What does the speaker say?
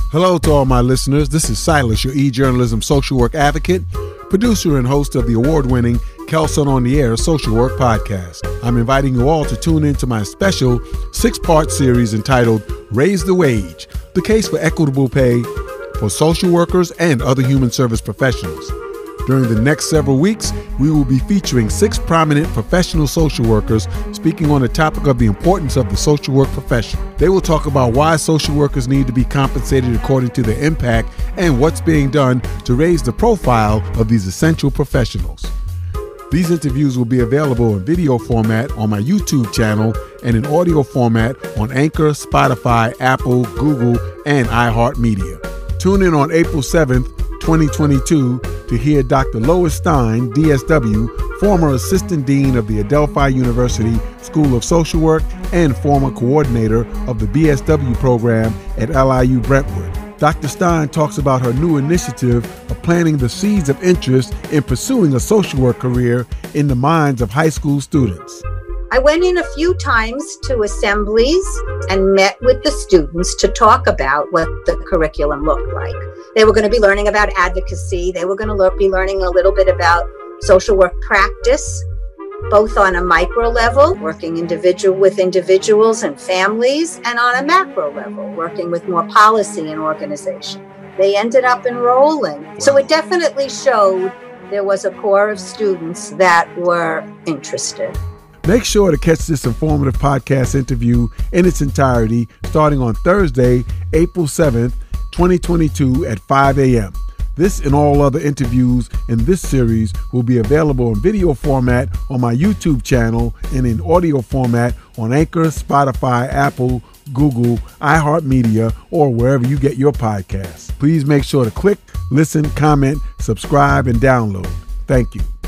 Hello to all my listeners. This is Silas, your e-journalism social work advocate, producer and host of the award-winning Kelson on the Air Social Work Podcast. I'm inviting you all to tune into my special 6-part series entitled Raise the Wage, the case for equitable pay for social workers and other human service professionals. During the next several weeks, we will be featuring 6 prominent professional social workers speaking on the topic of the importance of the social work profession. They will talk about why social workers need to be compensated according to their impact and what's being done to raise the profile of these essential professionals. These interviews will be available in video format on my YouTube channel and in audio format on Anchor, Spotify, Apple, Google, and iHeartMedia. Tune in on April 7th, 2022 to hear Dr. Lois Stein, DSW, former Assistant Dean of the Adelphi University School of Social Work and former coordinator of the BSW program at LIU Brentwood. Dr. Stein talks about her new initiative of planting the seeds of interest in pursuing a social work career in the minds of high school students. I went in a few times to assemblies and met with the students to talk about what the curriculum looked like. They were going to be learning about advocacy. They were going to be learning a little bit about social work practice, both on a micro level, working with individuals and families, and on a macro level, working with more policy and organization. They ended up enrolling. So it definitely showed there was a core of students that were interested. Make sure to catch this informative podcast interview in its entirety starting on Thursday, April 7th, 2022 at 5 a.m. This and all other interviews in this series will be available in video format on my YouTube channel and in audio format on Anchor, Spotify, Apple, Google, iHeartMedia, or wherever you get your podcasts. Please make sure to click, listen, comment, subscribe, and download. Thank you.